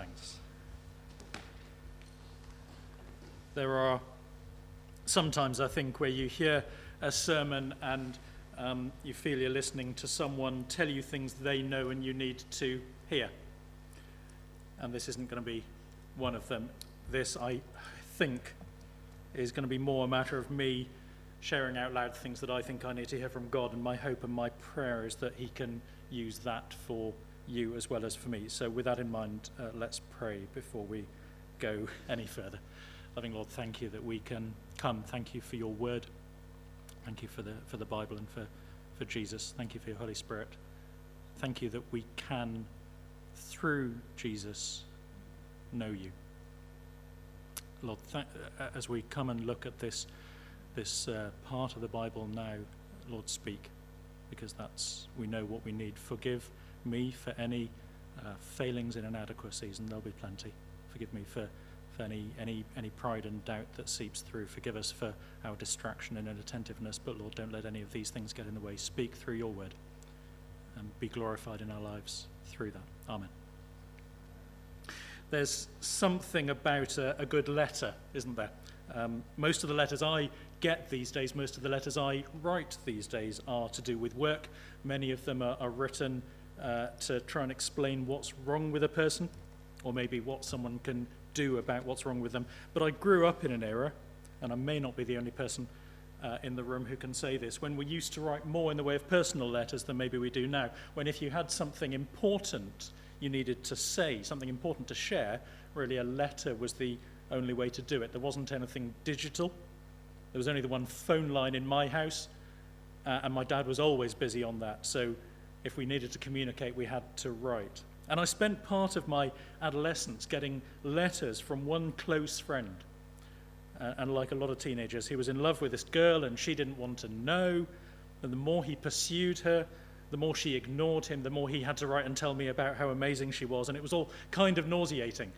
thanks. There are sometimes, I think, where you hear a sermon and you feel you're listening to someone tell you things they know and you need to hear. And this isn't going to be one of them. This, I think, is going to be more a matter of me sharing out loud things that I think I need to hear from God, and my hope and my prayer is that he can use that for you as well as for me. So with that in mind, let's pray before we go any further. Loving Lord, thank you that we can come. Thank you for your word. Thank you for the Bible and for Jesus. Thank you for your Holy Spirit. Thank you that we can, through Jesus, know you. Lord, as we come and look at this part of the Bible now, Lord, speak, because we know what we need. Forgive me for any failings and inadequacies, and there'll be plenty. Forgive me for any pride and doubt that seeps through. Forgive us for our distraction and inattentiveness, but Lord, don't let any of these things get in the way. Speak through your word and be glorified in our lives through that. Amen. There's something about a good letter, isn't there? Most of the letters I get these days, most of the letters I write these days are to do with work. Many of them are written to try and explain what's wrong with a person, or maybe what someone can do about what's wrong with them. But I grew up in an era, and I may not be the only person in the room who can say this, when we used to write more in the way of personal letters than maybe we do now. When if you had something important you needed to say, something important to share, really a letter was the only way to do it. There wasn't anything digital. There was only the one phone line in my house, and my dad was always busy on that. So if we needed to communicate, we had to write. And I spent part of my adolescence getting letters from one close friend. And like a lot of teenagers, he was in love with this girl and she didn't want to know. And the more he pursued her, the more she ignored him, the more he had to write and tell me about how amazing she was. And it was all kind of nauseating,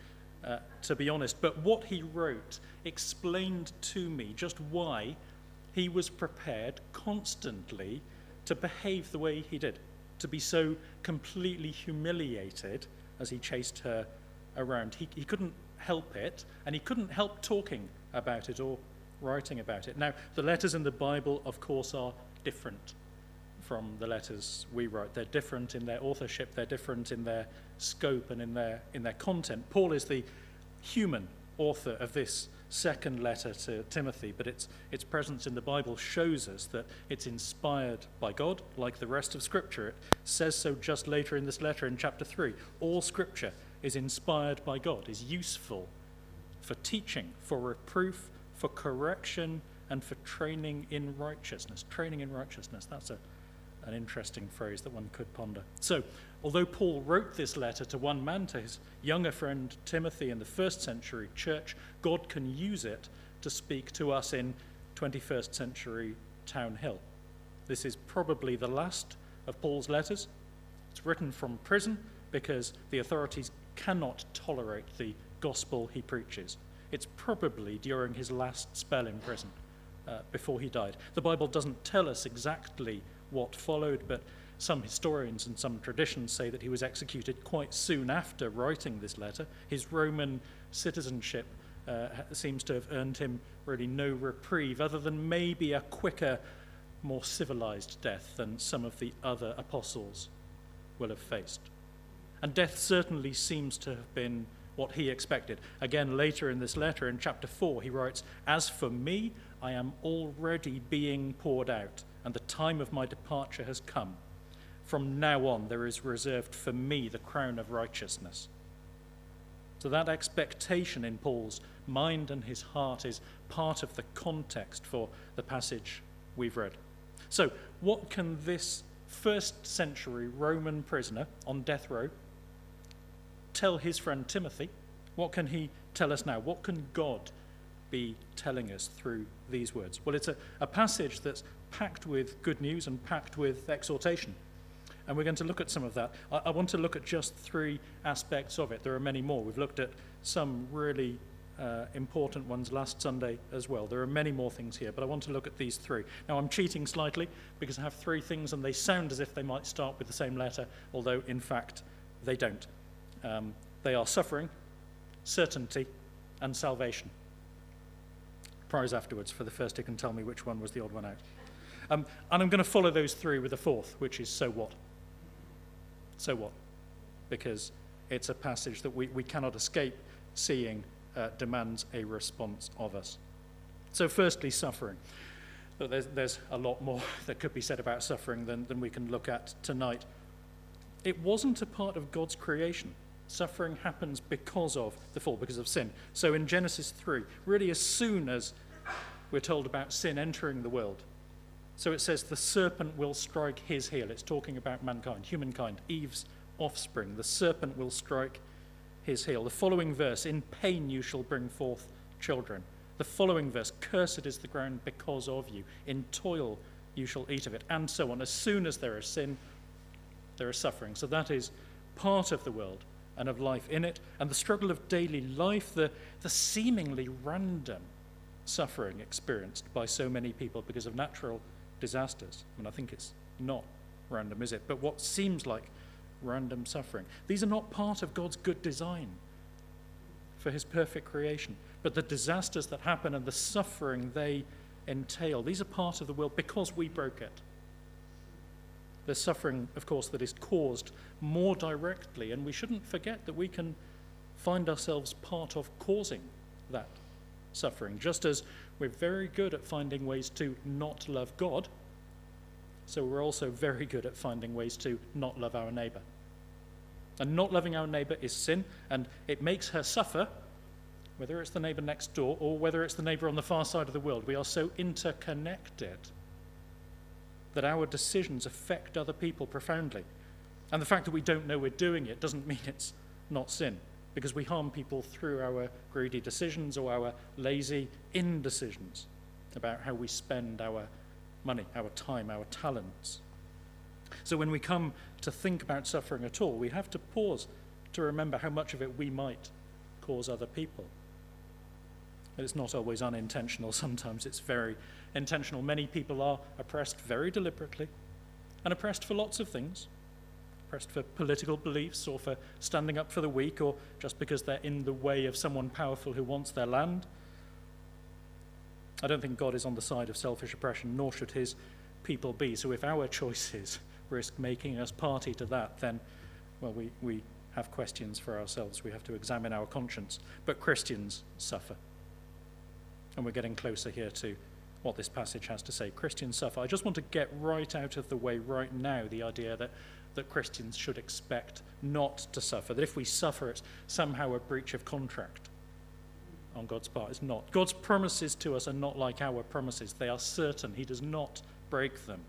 to be honest. But what he wrote explained to me just why he was prepared constantly to behave the way he did, to be so completely humiliated as he chased her around. He couldn't help it, and he couldn't help talking about it or writing about it. Now, the letters in the Bible, of course, are different from the letters we write. They're different in their authorship, they're different in their scope and in their content. Paul is the human author of this second letter to Timothy, but its presence in the Bible shows us that it's inspired by God, like the rest of Scripture. It says so just later in this letter in chapter 3. All Scripture is inspired by God, is useful for teaching, for reproof, for correction, and for training in righteousness. Training in righteousness, that's an interesting phrase that one could ponder. So, although Paul wrote this letter to one man, to his younger friend Timothy in the first century church, God can use it to speak to us in 21st century Town Hill. This is probably the last of Paul's letters. It's written from prison because the authorities cannot tolerate the gospel he preaches. It's probably during his last spell in prison before he died. The Bible doesn't tell us exactly what followed, but some historians and some traditions say that he was executed quite soon after writing this letter. His Roman citizenship seems to have earned him really no reprieve, other than maybe a quicker, more civilized death than some of the other apostles will have faced. And death certainly seems to have been what he expected. Again, later in this letter, in chapter 4, he writes, "As for me, I am already being poured out, and the time of my departure has come. From now on, there is reserved for me the crown of righteousness." So that expectation in Paul's mind and his heart is part of the context for the passage we've read. So what can this first century Roman prisoner on death row tell his friend Timothy? What can he tell us now? What can God be telling us through these words? Well, it's a passage that's packed with good news and packed with exhortation. And we're going to look at some of that. I want to look at just three aspects of it. There are many more. We've looked at some really important ones last Sunday as well. There are many more things here, but I want to look at these three. Now, I'm cheating slightly because I have three things and they sound as if they might start with the same letter, although in fact they don't. They are suffering, certainty, and salvation. Prize afterwards for the first who can tell me which one was the odd one out. And I'm going to follow those three with a fourth, which is so what? So what? Because it's a passage that we cannot escape seeing demands a response of us. So firstly, suffering. There's a lot more that could be said about suffering than we can look at tonight. It wasn't a part of God's creation. Suffering happens because of the fall, because of sin. So in Genesis 3, really as soon as we're told about sin entering the world, so it says the serpent will strike his heel. It's talking about mankind, humankind, Eve's offspring. The serpent will strike his heel. The following verse, in pain you shall bring forth children. The following verse, cursed is the ground because of you. In toil you shall eat of it, and so on. As soon as there is sin, there is suffering. So that is part of the world and of life in it. And the struggle of daily life, the seemingly random suffering experienced by so many people because of natural disasters. I think it's not random, is it? But what seems like random suffering. These are not part of God's good design for his perfect creation. But the disasters that happen and the suffering they entail, these are part of the world because we broke it. There's suffering, of course, that is caused more directly, and we shouldn't forget that we can find ourselves part of causing that suffering. Just as we're very good at finding ways to not love God, so we're also very good at finding ways to not love our neighbour. And not loving our neighbour is sin, and it makes her suffer, whether it's the neighbour next door or whether it's the neighbour on the far side of the world. We are so interconnected that our decisions affect other people profoundly. And the fact that we don't know we're doing it doesn't mean it's not sin, because we harm people through our greedy decisions or our lazy indecisions about how we spend our money, our time, our talents. So when we come to think about suffering at all, we have to pause to remember how much of it we might cause other people. It's not always unintentional. Sometimes it's very intentional. Many people are oppressed very deliberately, and oppressed for lots of things. Oppressed for political beliefs, or for standing up for the weak, or just because they're in the way of someone powerful who wants their land. I don't think God is on the side of selfish oppression, nor should his people be. So if our choices risk making us party to that, then, well, we have questions for ourselves. We have to examine our conscience. But Christians suffer. And we're getting closer here to what this passage has to say. Christians suffer. I just want to get right out of the way right now the idea that Christians should expect not to suffer, that if we suffer, it's somehow a breach of contract on God's part. It's not. God's promises to us are not like our promises. They are certain. He does not break them.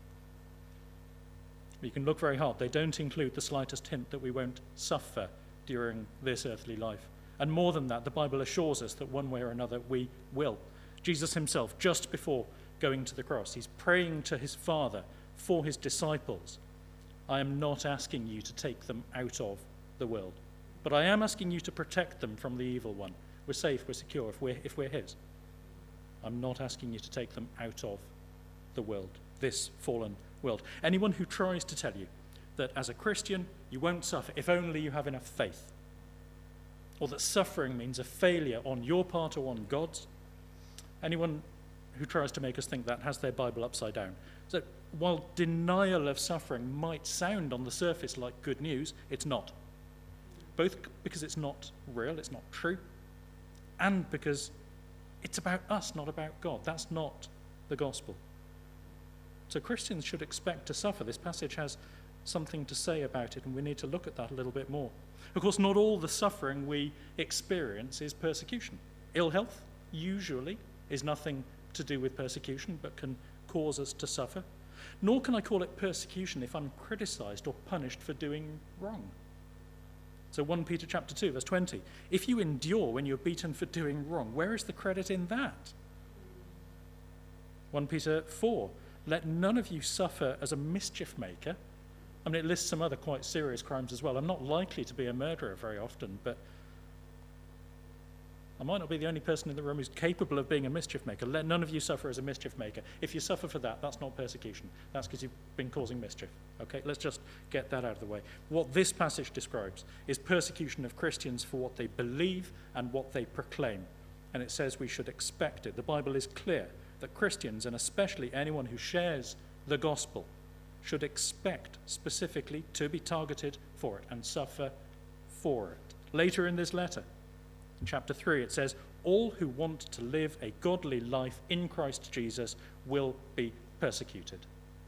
You can look very hard. They don't include the slightest hint that we won't suffer during this earthly life. And more than that, the Bible assures us that one way or another we will. Jesus himself, just before going to the cross, he's praying to his Father for his disciples. I am not asking you to take them out of the world, but I am asking you to protect them from the evil one. We're safe, we're secure if we're his. I'm not asking you to take them out of the world, this fallen world. Anyone who tries to tell you that as a Christian you won't suffer if only you have enough faith, or that suffering means a failure on your part or on God's, anyone who tries to make us think that has their Bible upside down. So while denial of suffering might sound on the surface like good news, it's not. Both because it's not real, it's not true, and because it's about us, not about God. That's not the gospel. So Christians should expect to suffer. This passage has something to say about it, and we need to look at that a little bit more. Of course, not all the suffering we experience is persecution. Ill health usually is nothing to do with persecution, but can cause us to suffer. Nor can I call it persecution if I'm criticized or punished for doing wrong. So 1 Peter chapter 2, verse 20. If you endure when you're beaten for doing wrong, where is the credit in that? 1 Peter 4. Let none of you suffer as a mischief maker. I mean, it lists some other quite serious crimes as well. I'm not likely to be a murderer very often, but I might not be the only person in the room who's capable of being a mischief maker. Let none of you suffer as a mischief maker. If you suffer for that, that's not persecution. That's because you've been causing mischief. Okay, let's just get that out of the way. What this passage describes is persecution of Christians for what they believe and what they proclaim. And it says we should expect it. The Bible is clear that Christians, and especially anyone who shares the gospel, should expect specifically to be targeted for it and suffer for it. Later in this letter, in chapter 3, it says, all who want to live a godly life in Christ Jesus will be persecuted.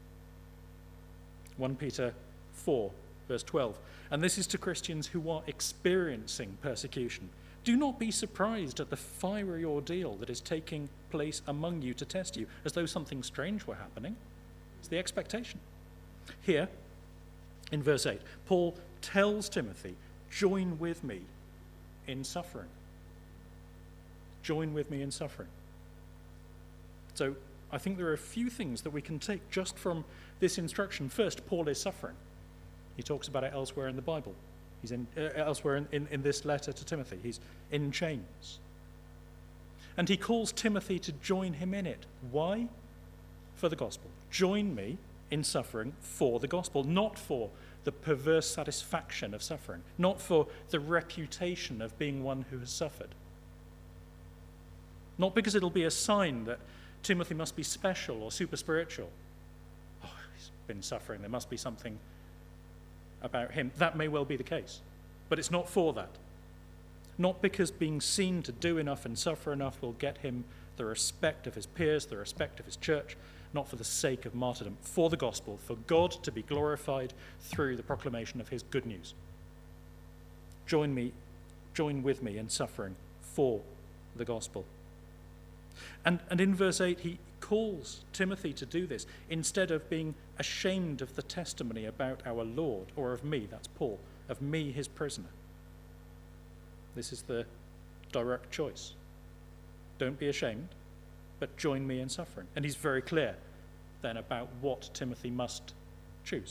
1 Peter 4, verse 12. And this is to Christians who are experiencing persecution. Do not be surprised at the fiery ordeal that is taking place among you to test you, as though something strange were happening. It's the expectation. Here, in verse 8, Paul tells Timothy, join with me in suffering. Join with me in suffering. So I think there are a few things that we can take just from this instruction. First, Paul is suffering. He talks about it elsewhere in the Bible. He's elsewhere in this letter to Timothy. He's in chains. And he calls Timothy to join him in it. Why? For the gospel. Join me in suffering for the gospel, not for the perverse satisfaction of suffering, not for the reputation of being one who has suffered. Not because it'll be a sign that Timothy must be special or super spiritual. Oh, he's been suffering, there must be something about him. That may well be the case, but it's not for that. Not because being seen to do enough and suffer enough will get him the respect of his peers, the respect of his church, not for the sake of martyrdom, for the gospel, for God to be glorified through the proclamation of his good news. Join with me in suffering for the gospel. And in verse 8, he calls Timothy to do this instead of being ashamed of the testimony about our Lord, or of me, that's Paul, of me, his prisoner. This is the direct choice. Don't be ashamed, but join me in suffering. And he's very clear then about what Timothy must choose.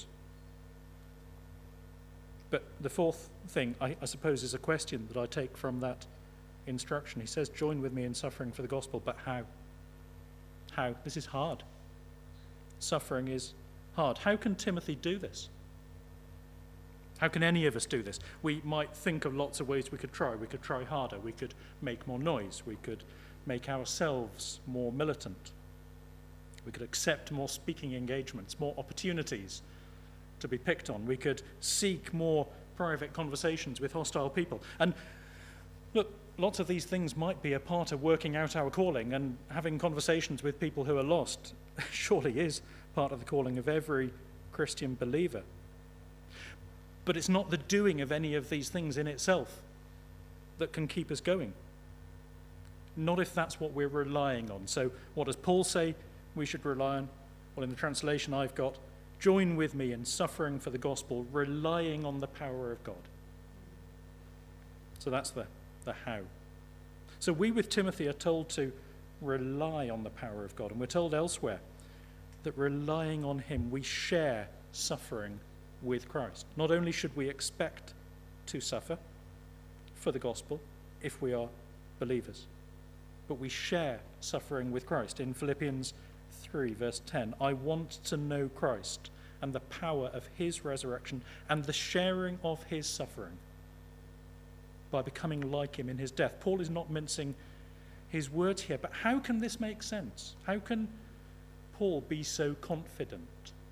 But the fourth thing, I suppose, is a question that I take from that instruction. He says, join with me in suffering for the gospel, but how? How? This is hard. Suffering is hard. How can Timothy do this? How can any of us do this? We might think of lots of ways we could try. We could try harder. We could make more noise. We could make ourselves more militant. We could accept more speaking engagements, more opportunities to be picked on. We could seek more private conversations with hostile people. And look, lots of these things might be a part of working out our calling, and having conversations with people who are lost surely is part of the calling of every Christian believer. But it's not the doing of any of these things in itself that can keep us going. Not if that's what we're relying on. So what does Paul say we should rely on? Well, in the translation I've got, join with me in suffering for the gospel, relying on the power of God. So that's the how. So we with Timothy are told to rely on the power of God. And we're told elsewhere that relying on him, we share suffering with Christ. Not only should we expect to suffer for the gospel if we are believers, but we share suffering with Christ. In Philippians 3, verse 10, I want to know Christ and the power of his resurrection and the sharing of his suffering by becoming like him in his death. Paul is not mincing his words here, but how can this make sense? How can Paul be so confident?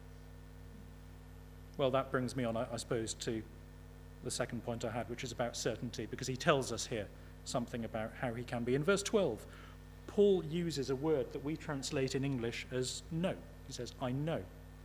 Well, that brings me on, I suppose, to the second point I had, which is about certainty, because he tells us here something about how he can be. In verse 12, Paul uses a word that we translate in English as know. He says, I know.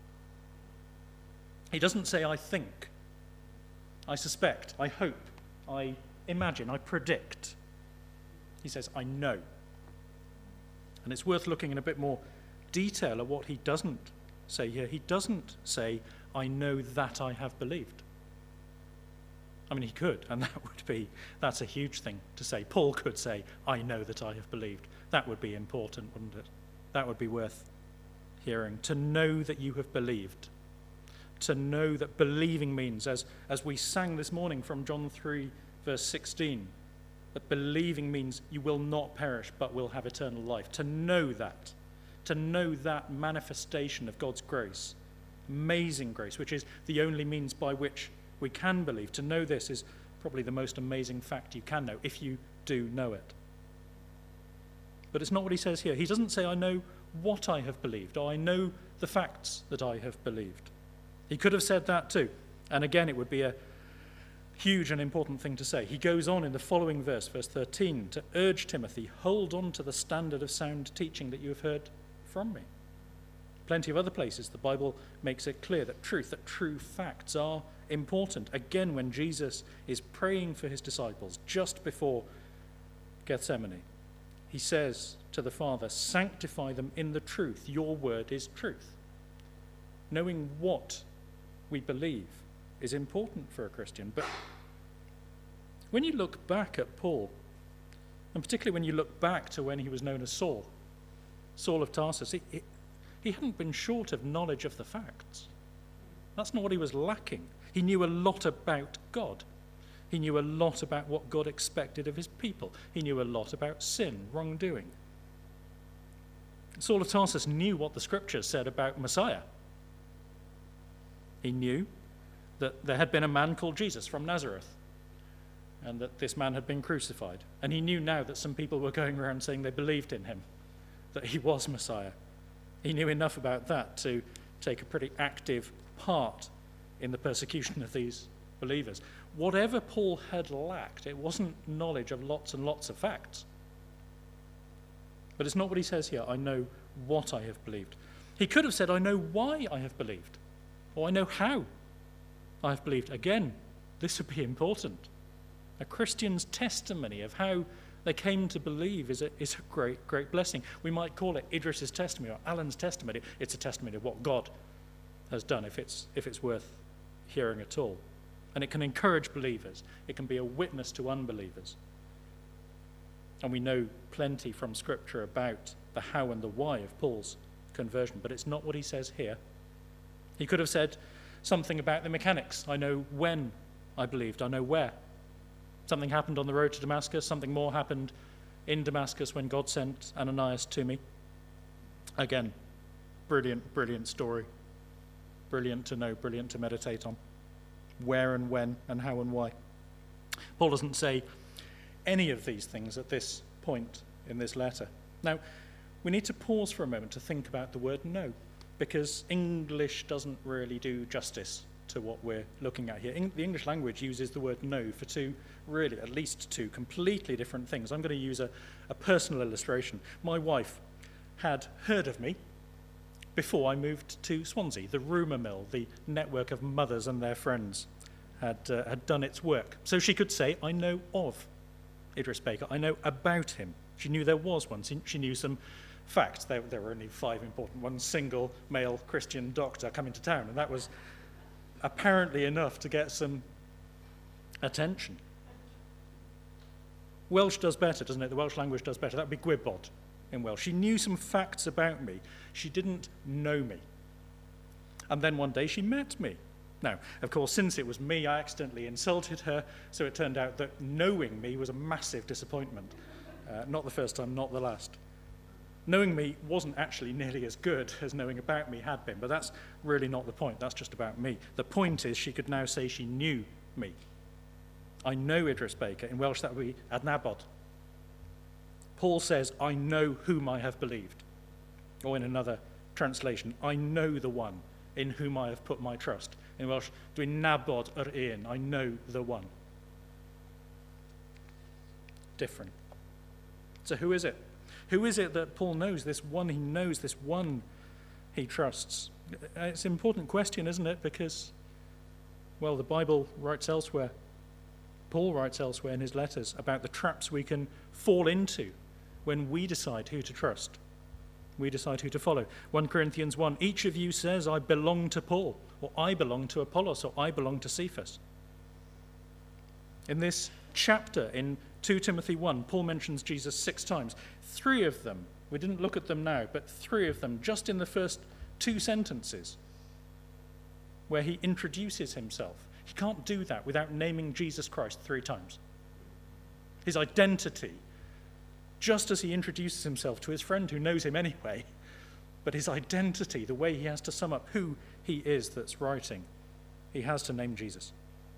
He doesn't say, I think, I suspect, I hope, I imagine, I predict. He says, I know. And it's worth looking in a bit more detail at what he doesn't say here. He doesn't say, I know that I have believed. I mean, he could, and that's a huge thing to say. Paul could say, I know that I have believed. That would be important, wouldn't it? That would be worth hearing. To know that you have believed. To know that believing means, as we sang this morning from John 3, verse 16, That believing means you will not perish but will have eternal life. To know that manifestation of God's grace, amazing grace, which is the only means by which we can believe. To know this is probably the most amazing fact you can know, if you do know it. But it's not what he says here. He doesn't say, I know what I have believed, or I know the facts that I have believed. He could have said that too. And again, it would be a huge and important thing to say. He goes on in the following verse, verse 13, to urge Timothy, hold on to the standard of sound teaching that you have heard from me. Plenty of other places the Bible makes it clear that true facts are important. Again, when Jesus is praying for his disciples just before Gethsemane, he says to the Father, sanctify them in the truth. Your word is truth. Knowing what we believe is important for a Christian. But when you look back at Paul, and particularly when you look back to when he was known as Saul of Tarsus, he hadn't been short of knowledge of the facts. That's not what he was lacking. He knew a lot about God. He knew a lot about what God expected of his people. He knew a lot about sin, wrongdoing. Saul of Tarsus knew what the scriptures said about Messiah. He knew that there had been a man called Jesus from Nazareth, and that this man had been crucified. And he knew now that some people were going around saying they believed in him, that he was Messiah. He knew enough about that to take a pretty active part in the persecution of these believers. Whatever Paul had lacked, it wasn't knowledge of lots and lots of facts. But it's not what he says here, I know what I have believed. He could have said, I know why I have believed, or I know how I have believed. Again, this would be important. A Christian's testimony of how they came to believe is a great, great blessing. We might call it Idris's testimony or Alan's testimony. It's a testimony of what God has done, if it's worth hearing at all. And it can encourage believers. It can be a witness to unbelievers. And we know plenty from Scripture about the how and the why of Paul's conversion, but it's not what he says here. He could have said something about the mechanics. I know when I believed. I know where. Something happened on the road to Damascus. Something more happened in Damascus when God sent Ananias to me. Again, brilliant, brilliant story. Brilliant to know, brilliant to meditate on. Where and when and how and why. Paul doesn't say any of these things at this point in this letter. Now, we need to pause for a moment to think about the word know, because English doesn't really do justice to what we're looking at here. The English language uses the word know for at least two completely different things. I'm going to use a personal illustration. My wife had heard of me before I moved to Swansea. The rumour mill, the network of mothers and their friends, had done its work. So she could say, I know of Idris Baker. I know about him. She knew there was one. She knew some facts. There were only 5 important ones. Single male Christian doctor coming to town. And that was apparently enough to get some attention. Welsh does better, doesn't it? The Welsh language does better. That would be gwybod in Welsh. She knew some facts about me. She didn't know me. And then one day she met me. Now, of course, since it was me, I accidentally insulted her, so it turned out that knowing me was a massive disappointment. Not the first time, not the last. Knowing me wasn't actually nearly as good as knowing about me had been, but that's really not the point. That's just about me. The point is she could now say she knew me. I know Idris Baker. In Welsh, that would be adnabod. Paul says, I know whom I have believed. Or in another translation, I know the one in whom I have put my trust. In Welsh, dwi'n nabod yr un. I know the one. Different. So who is it? Who is it that Paul knows? This one he knows, this one he trusts. It's an important question, isn't it? Because, well, the Bible writes elsewhere. Paul writes elsewhere in his letters about the traps we can fall into when we decide who to trust. We decide who to follow. 1 Corinthians 1, each of you says, I belong to Paul, or I belong to Apollos, or I belong to Cephas. In this chapter, in 2 Timothy 1, Paul mentions Jesus 6 times. 3 of them, we didn't look at them now, but 3 of them just in the first 2 sentences where he introduces himself. He can't do that without naming Jesus Christ 3 times. his identity, just as he introduces himself to his friend who knows him anyway, but his identity, the way he has to sum up who he is that's writing, he has to name Jesus.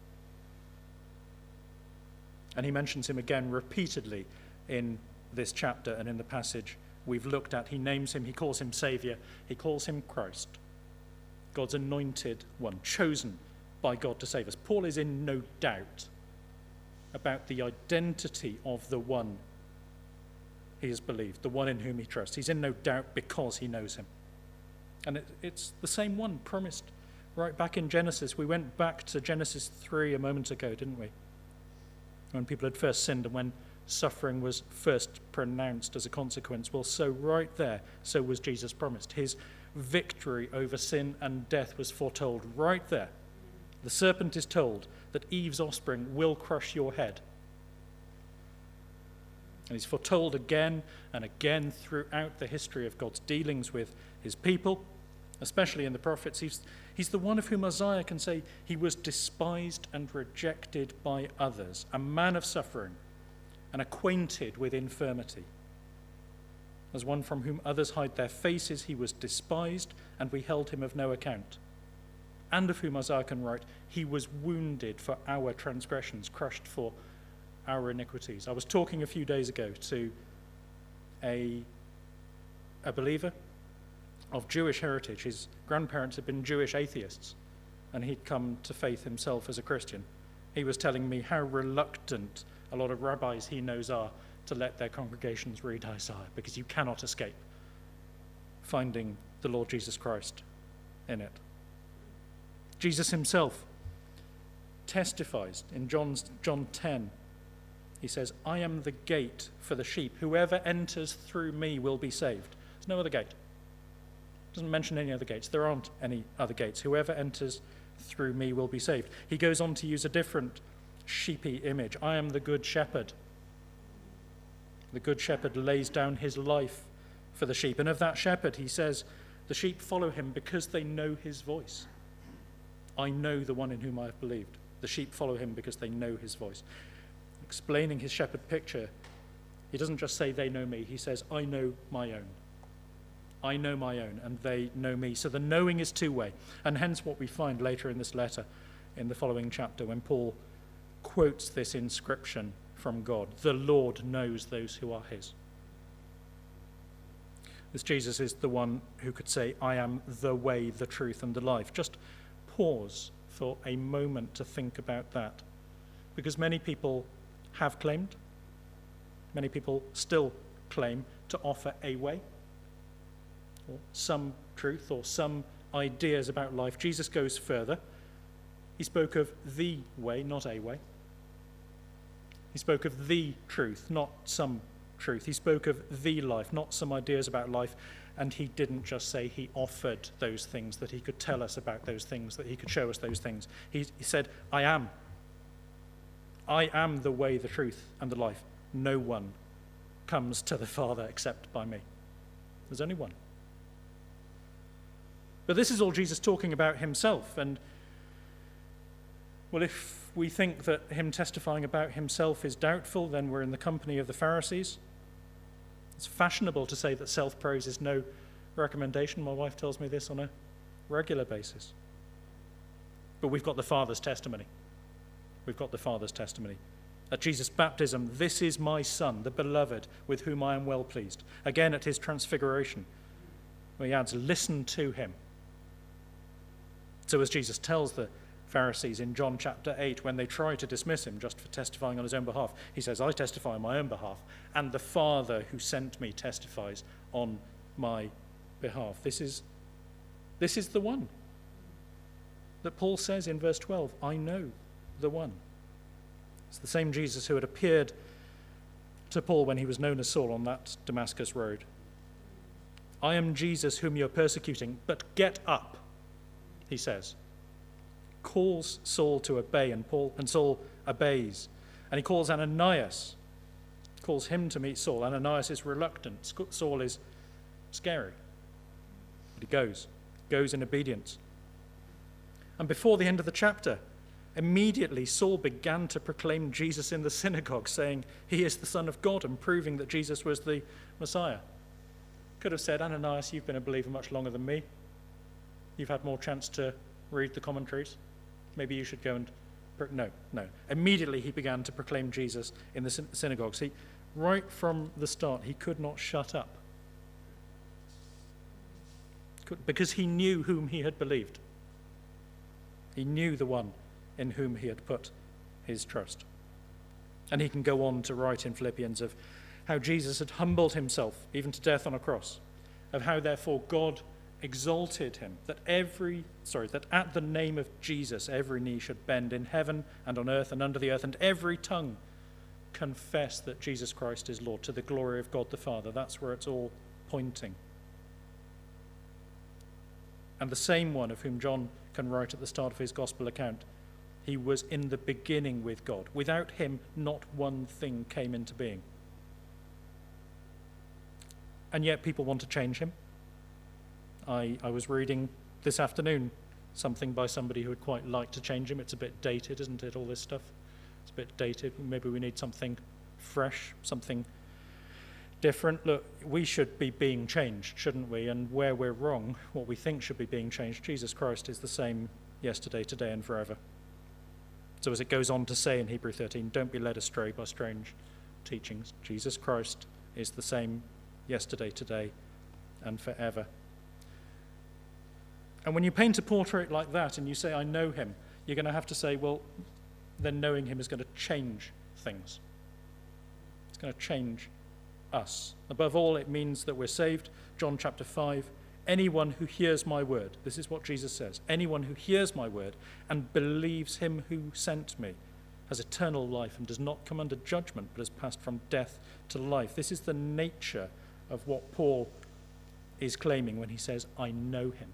And he mentions him again repeatedly in this chapter and in the passage we've looked at. He names him, he calls him Saviour, he calls him Christ, God's anointed one, chosen by God to save us. Paul is in no doubt about the identity of the one he has believed, the one in whom he trusts. He's in no doubt because he knows him. And it's the same one promised right back in Genesis. We went back to Genesis 3 a moment ago, didn't we? When people had first sinned and when suffering was first pronounced as a consequence. Well, so right there, so was Jesus promised. His victory over sin and death was foretold right there. The serpent is told that Eve's offspring will crush your head. And he's foretold again and again throughout the history of God's dealings with his people, especially in the prophets. He's the one of whom Isaiah can say he was despised and rejected by others, a man of suffering and acquainted with infirmity. As one from whom others hide their faces, he was despised, and we held him of no account. And of whom Isaiah can write, he was wounded for our transgressions, crushed for our iniquities. I was talking a few days ago to a believer of Jewish heritage. His grandparents had been Jewish atheists, and he'd come to faith himself as a Christian. He was telling me how reluctant a lot of rabbis he knows are to let their congregations read Isaiah, because you cannot escape finding the Lord Jesus Christ in it. Jesus himself testifies in John 10. He says, I am the gate for the sheep. Whoever enters through me will be saved. There's no other gate. Doesn't mention any other gates. There aren't any other gates. Whoever enters through me will be saved. He goes on to use a different sheepy image. I am the good shepherd. The good shepherd lays down his life for the sheep. And of that shepherd, he says, the sheep follow him because they know his voice. I know the one in whom I have believed. The sheep follow him because they know his voice. Explaining his shepherd picture, he doesn't just say they know me. He says, I know my own. I know my own, and they know me. So the knowing is two-way. And hence what we find later in this letter, in the following chapter, when Paul quotes this inscription from God, the Lord knows those who are his. This Jesus is the one who could say, I am the way, the truth, and the life. Just pause for a moment to think about that, because many people have claimed, many people still claim to offer a way, or some truth, or some ideas about life. Jesus goes further. He spoke of the way, not a way. He spoke of the truth, not some truth. He spoke of the life, not some ideas about life. And he didn't just say he offered those things, that he could tell us about those things, that he could show us those things. He said, I am. I am the way, the truth, and the life. No one comes to the Father except by me. There's only one. But this is all Jesus talking about himself. And, well, if we think that him testifying about himself is doubtful, then we're in the company of the Pharisees. It's fashionable to say that self-praise is no recommendation. My wife tells me this on a regular basis. But we've got the Father's testimony. We've got the Father's testimony. At Jesus' baptism, this is my Son, the beloved, with whom I am well pleased. Again, at his transfiguration, where he adds, listen to him. So as Jesus tells the Pharisees in John chapter 8, when they try to dismiss him just for testifying on his own behalf, he says, I testify on my own behalf, and the Father who sent me testifies on my behalf. This is the one that Paul says in verse 12, I know the one. It's the same Jesus who had appeared to Paul when he was known as Saul on that Damascus road. I am Jesus whom you're persecuting, but get up, he says. Calls Saul to obey, and Saul obeys. And he calls Ananias, calls him to meet Saul. Ananias is reluctant. Saul is scary. But he goes in obedience. And before the end of the chapter, Immediately, Saul began to proclaim Jesus in the synagogue, saying he is the Son of God and proving that Jesus was the Messiah. Could have said, Ananias, you've been a believer much longer than me. You've had more chance to read the commentaries. Maybe you should go and... No. Immediately he began to proclaim Jesus in the synagogue. See, right from the start, he could not shut up. Because he knew whom he had believed. He knew the one in whom he had put his trust. And he can go on to write in Philippians of how Jesus had humbled himself, even to death on a cross, of how therefore God exalted him, that at the name of Jesus every knee should bend in heaven and on earth and under the earth, and every tongue confess that Jesus Christ is Lord, to the glory of God the Father. That's where it's all pointing. And the same one of whom John can write at the start of his gospel account, he was in the beginning with God. Without him, not one thing came into being. And yet people want to change him. I was reading this afternoon something by somebody who would quite like to change him. It's a bit dated, isn't it, all this stuff? It's a bit dated. Maybe we need something fresh, something different. Look, we should be being changed, shouldn't we? And where we're wrong, what we think should be being changed, Jesus Christ is the same yesterday, today, and forever. So as it goes on to say in Hebrew 13, don't be led astray by strange teachings. Jesus Christ is the same yesterday, today, and forever. And when you paint a portrait like that and you say, I know him, you're going to have to say, well, then knowing him is going to change things. It's going to change us. Above all, it means that we're saved. John chapter 5, anyone who hears my word, this is what Jesus says, anyone who hears my word and believes him who sent me has eternal life and does not come under judgment, but has passed from death to life. This is the nature of what Paul is claiming when he says, I know him.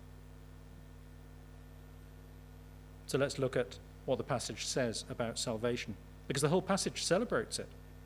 So let's look at what the passage says about salvation, because the whole passage celebrates it.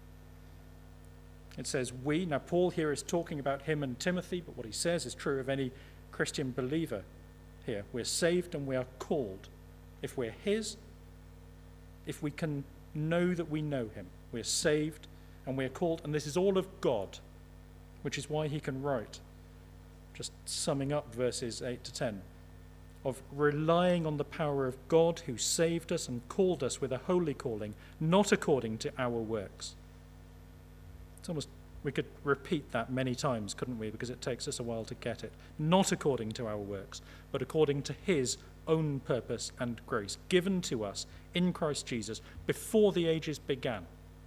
It says we. Now Paul here is talking about him and Timothy, but what he says is true of any Christian believer here. We're saved and we are called. If we're his, if we can know that we know him, we're saved and we're called. And this is all of God, which is why he can write, just summing up verses 8 to 10, of relying on the power of God who saved us and called us with a holy calling, not according to our works. It's almost, we could repeat that many times, couldn't we? Because it takes us a while to get it. Not according to our works, but according to his own purpose and grace, given to us in Christ Jesus before the ages began,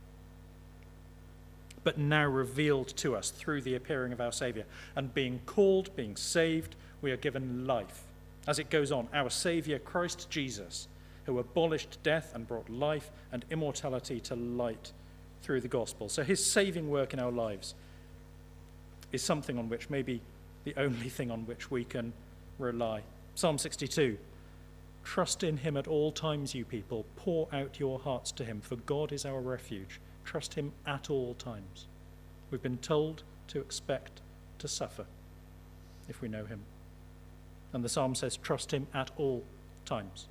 but now revealed to us through the appearing of our Saviour. And being called, being saved, we are given life. As it goes on, our Saviour, Christ Jesus, who abolished death and brought life and immortality to light through the gospel. So his saving work in our lives is something on which, maybe the only thing on which we can rely. Psalm 62, trust in him at all times, you people. Pour out your hearts to him, for God is our refuge. Trust him at all times. We've been told to expect to suffer if we know him. And the psalm says, trust him at all times.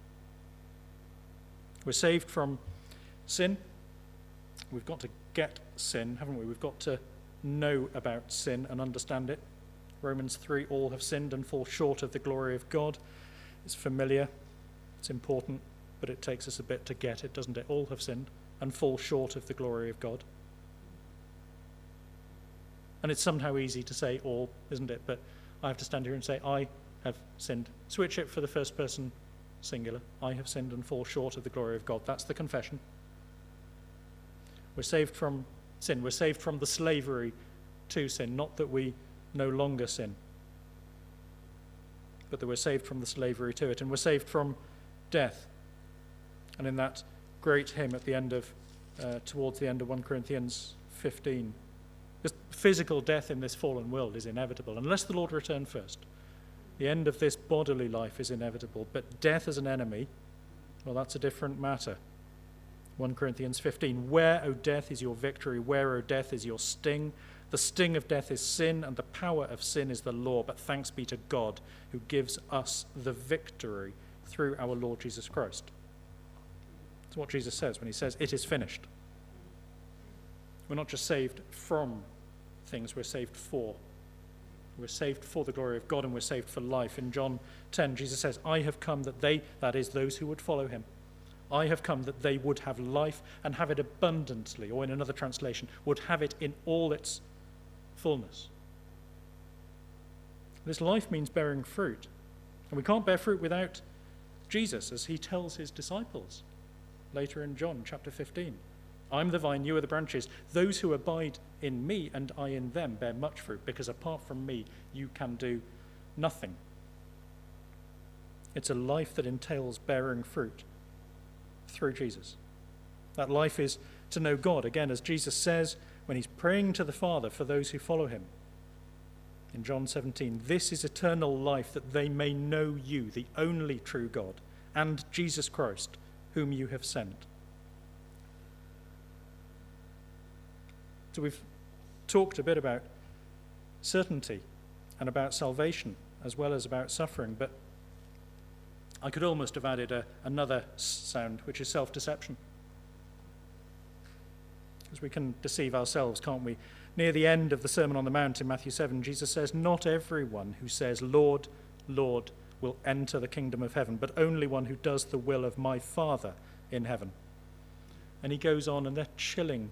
We're saved from sin. We've got to get sin, haven't we? We've got to know about sin and understand it. Romans 3, all have sinned and fall short of the glory of God. It's familiar, it's important, but it takes us a bit to get it, doesn't it? All have sinned and fall short of the glory of God. And it's somehow easy to say all, isn't it? But I have to stand here and say, I have sinned. Switch it for the first person singular. I have sinned and fall short of the glory of God. That's the confession. We're saved from sin. We're saved from the slavery to sin. Not that we no longer sin, but that we're saved from the slavery to it. And we're saved from death. And in that great hymn at the end of, towards the end of 1 Corinthians 15, because physical death in this fallen world is inevitable, unless the Lord return first. The end of this bodily life is inevitable, but death as an enemy, well, that's a different matter. 1 Corinthians 15, where, O death, is your victory? Where, O death, is your sting? The sting of death is sin, and the power of sin is the law. But thanks be to God, who gives us the victory through our Lord Jesus Christ. what Jesus says when he says, "It is finished." We're not just saved from things, we're saved for. We're saved for the glory of God, and we're saved for life. In John 10, Jesus says, "I have come that they," that is, those who would follow him, "I have come that they would have life and have it abundantly," or in another translation, would have it in all its fullness. This life means bearing fruit. And we can't bear fruit without Jesus, as he tells his disciples later in John chapter 15. "I'm the vine, you are the branches. Those who abide in me and I in them bear much fruit, because apart from me you can do nothing." It's a life that entails bearing fruit through Jesus. That life is to know God, again, as Jesus says when he's praying to the Father for those who follow him. In John 17, "This is eternal life, that they may know you, the only true God, and Jesus Christ, whom you have sent." So we've talked a bit about certainty and about salvation, as well as about suffering, but I could almost have added another sound, which is self-deception. Because we can deceive ourselves, can't we? Near the end of the Sermon on the Mount in Matthew 7, Jesus says, "Not everyone who says, 'Lord, Lord,' will enter the kingdom of heaven, but only one who does the will of my Father in heaven." And he goes on, and they're chilling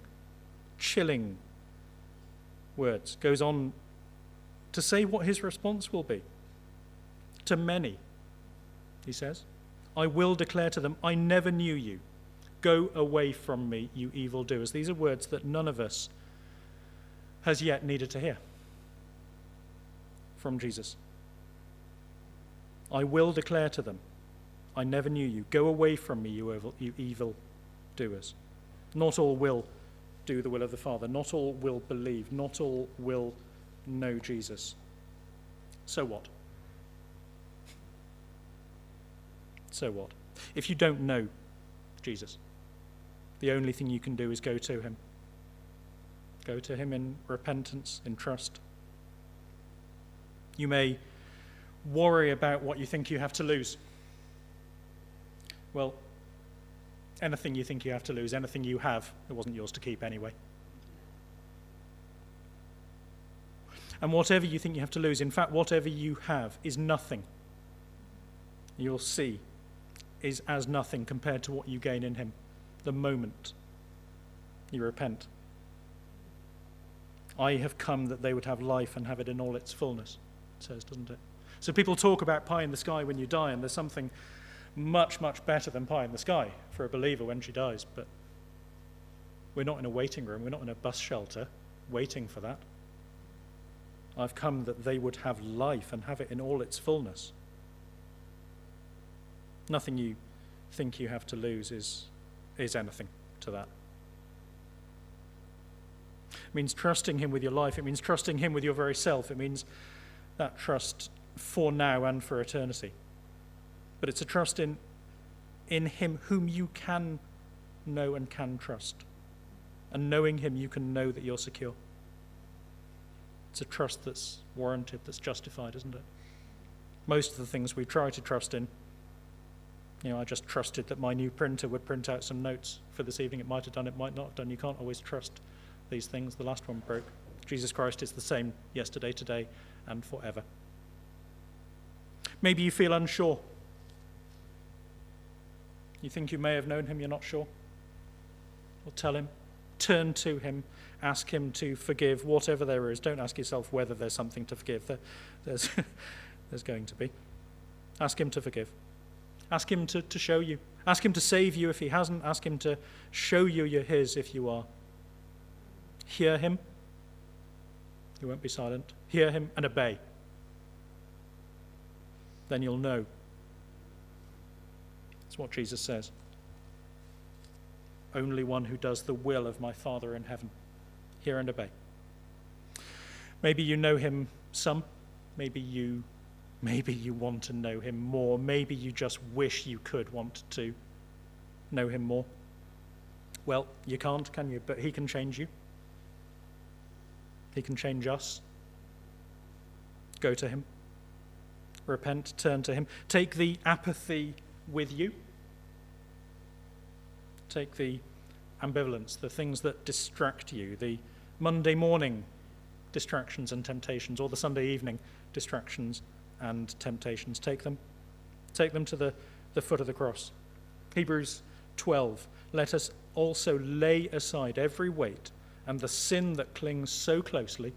words, goes on to say what his response will be. "To many," he says, "I will declare to them, 'I never knew you. Go away from me, you evildoers.'" These are words that none of us has yet needed to hear from Jesus. "I will declare to them, 'I never knew you. Go away from me, you evil doers.'" Not all will do the will of the Father. Not all will believe. Not all will know Jesus. So what? So what? If you don't know Jesus, the only thing you can do is go to him. Go to him in repentance, in trust. You may worry about what you think you have to lose. Well, anything you think you have to lose, anything you have, it wasn't yours to keep anyway. And whatever you think you have to lose, in fact, whatever you have is nothing. You'll see is as nothing compared to what you gain in him the moment you repent. "I have come that they would have life and have it in all its fullness," it says, doesn't it? So people talk about pie in the sky when you die, and there's something much, much better than pie in the sky for a believer when she dies. But we're not in a waiting room. We're not in a bus shelter waiting for that. "I've come that they would have life and have it in all its fullness." Nothing you think you have to lose is anything to that. It means trusting him with your life. It means trusting him with your very self. It means that trust for now and for eternity. But it's a trust in him whom you can know and can trust. And knowing him, you can know that you're secure. It's a trust that's warranted, that's justified, isn't it? Most of the things we try to trust in, I just trusted that my new printer would print out some notes for this evening. It might have done, it might not have done. You can't always trust these things. The last one broke. Jesus Christ is the same yesterday, today, and forever. Maybe you feel unsure. You think you may have known him, you're not sure. Well, tell him. Turn to him. Ask him to forgive whatever there is. Don't ask yourself whether there's something to forgive. There's going to be. Ask him to forgive. Ask him to show you. Ask him to save you if he hasn't. Ask him to show you you're his if you are. Hear him. You won't be silent. Hear him and obey. Then you'll know. That's what Jesus says. Only one who does the will of my Father in heaven. Hear and obey. Maybe you know him some. Maybe you want to know him more. Maybe you just wish you could want to know him more. Well, you can't, can you? But he can change you. He can change us. Go to him. Repent, turn to him. Take the apathy with you. Take the ambivalence, the things that distract you, the Monday morning distractions and temptations, or the Sunday evening distractions and temptations. Take them to the foot of the cross. Hebrews 12, let us also lay aside every weight and the sin that clings so closely.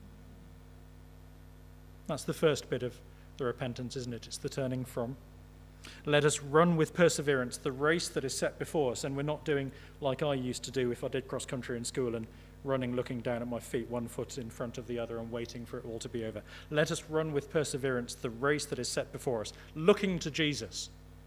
That's the first bit of the repentance, isn't it? It's the turning from. Let us run with perseverance the race that is set before us. And we're not doing like I used to do if I did cross-country in school and running, looking down at my feet, one foot in front of the other and waiting for it all to be over. Let us run with perseverance the race that is set before us, looking to Jesus,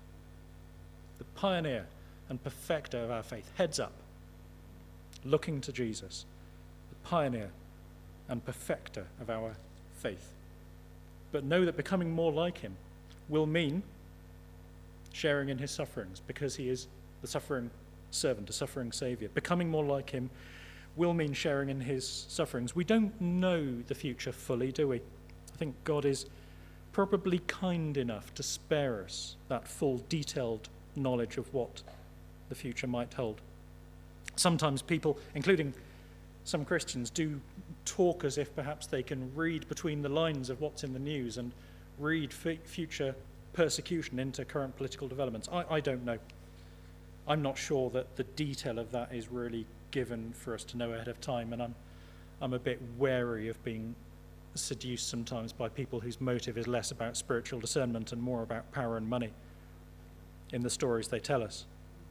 the pioneer and perfecter of our faith. Heads up. Looking to Jesus, the pioneer and perfecter of our faith. But know that becoming more like him will mean sharing in his sufferings, because he is the suffering servant, a suffering saviour. Becoming more like him will mean sharing in his sufferings. We don't know the future fully, do we? I think God is probably kind enough to spare us that full, detailed knowledge of what the future might hold. Sometimes people, including some Christians, do talk as if perhaps they can read between the lines of what's in the news and read future persecution into current political developments. I don't know. I'm not sure that the detail of that is really given for us to know ahead of time, and I'm a bit wary of being seduced sometimes by people whose motive is less about spiritual discernment and more about power and money in the stories they tell us.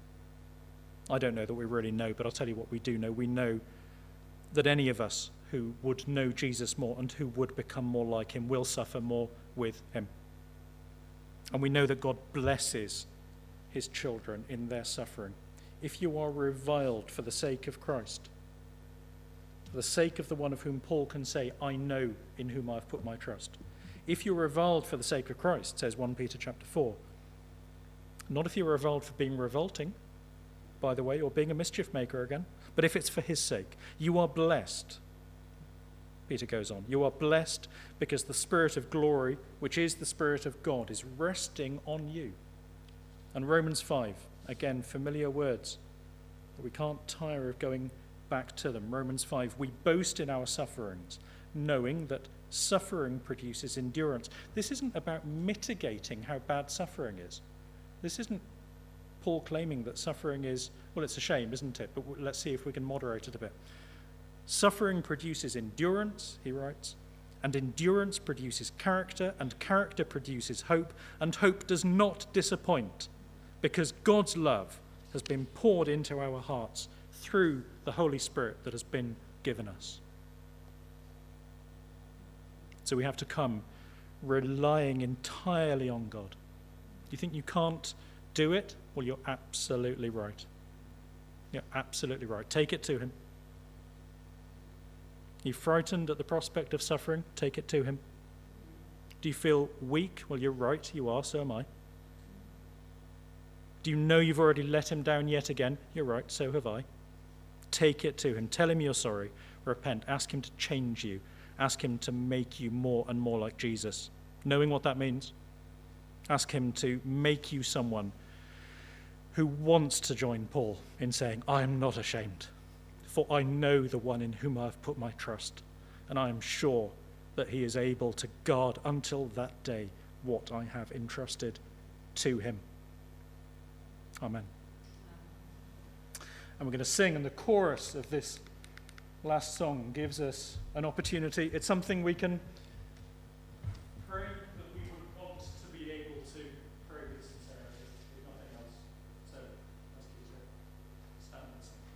I don't know that we really know, but I'll tell you what we do know. We know that any of us who would know Jesus more and who would become more like him will suffer more with him. And we know that God blesses his children in their suffering. If you are reviled for the sake of Christ, for the sake of the one of whom Paul can say, I know in whom I have put my trust. If you're reviled for the sake of Christ, says 1 Peter chapter 4, not if you're reviled for being revolting, by the way, or being a mischief maker again, but if it's for his sake, you are blessed. Peter goes on, you are blessed because the Spirit of glory, which is the Spirit of God, is resting on you. And Romans 5, again, familiar words, but we can't tire of going back to them. Romans 5, we boast in our sufferings, knowing that suffering produces endurance. This isn't about mitigating how bad suffering is. This isn't Paul claiming that suffering is, well, it's a shame, isn't it? But let's see if we can moderate it a bit. Suffering produces endurance, he writes, and endurance produces character, and character produces hope, and hope does not disappoint, because God's love has been poured into our hearts through the Holy Spirit that has been given us. So we have to come relying entirely on God. Do you think you can't do it? Well, you're absolutely right. You're absolutely right. Take it to him. Are you frightened at the prospect of suffering? Take it to him. Do you feel weak? Well, you're right, you are, so am I. Do you know you've already let him down yet again? You're right, so have I. Take it to him. Tell him you're sorry. Repent. Ask him to change you. Ask him to make you more and more like Jesus. Knowing what that means, ask him to make you someone who wants to join Paul in saying, I am not ashamed, for I know the one in whom I have put my trust, and I am sure that he is able to guard until that day what I have entrusted to him. Amen. And we're going to sing, and the chorus of this last song gives us an opportunity. It's something we can pray that we would want to be able to pray with sincerity, if nothing else. So let's keep it. Stand and sing.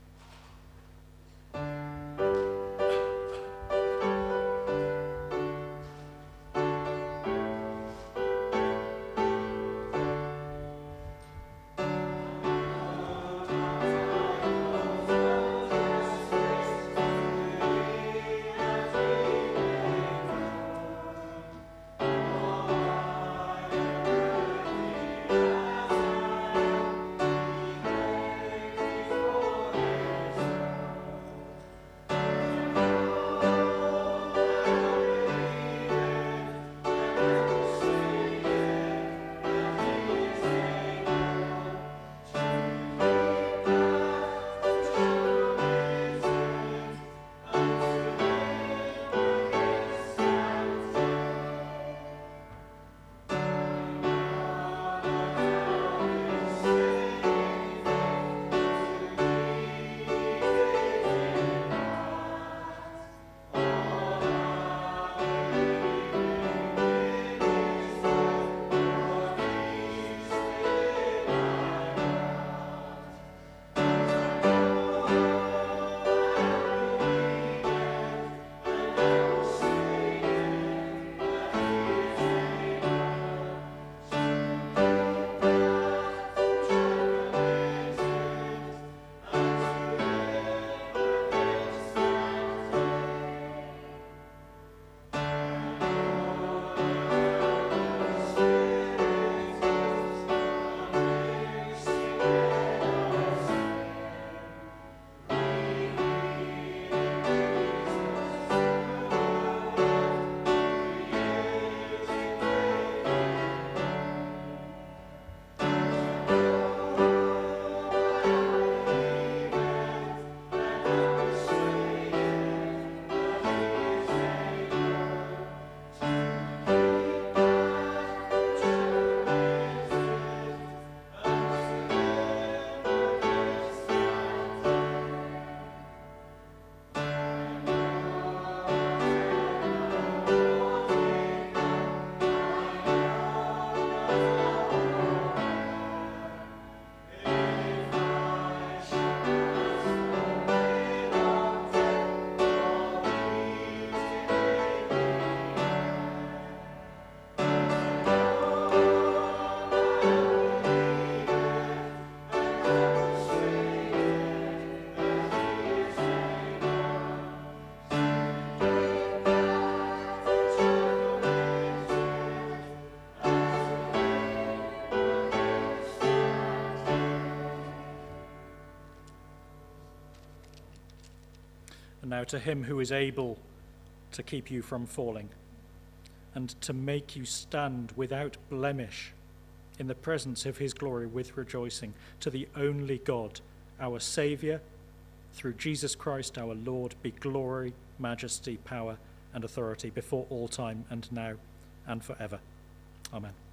And now to him who is able to keep you from falling and to make you stand without blemish in the presence of his glory with rejoicing, to the only God, our Saviour, through Jesus Christ our Lord, be glory, majesty, power, and authority before all time and now and forever. Amen.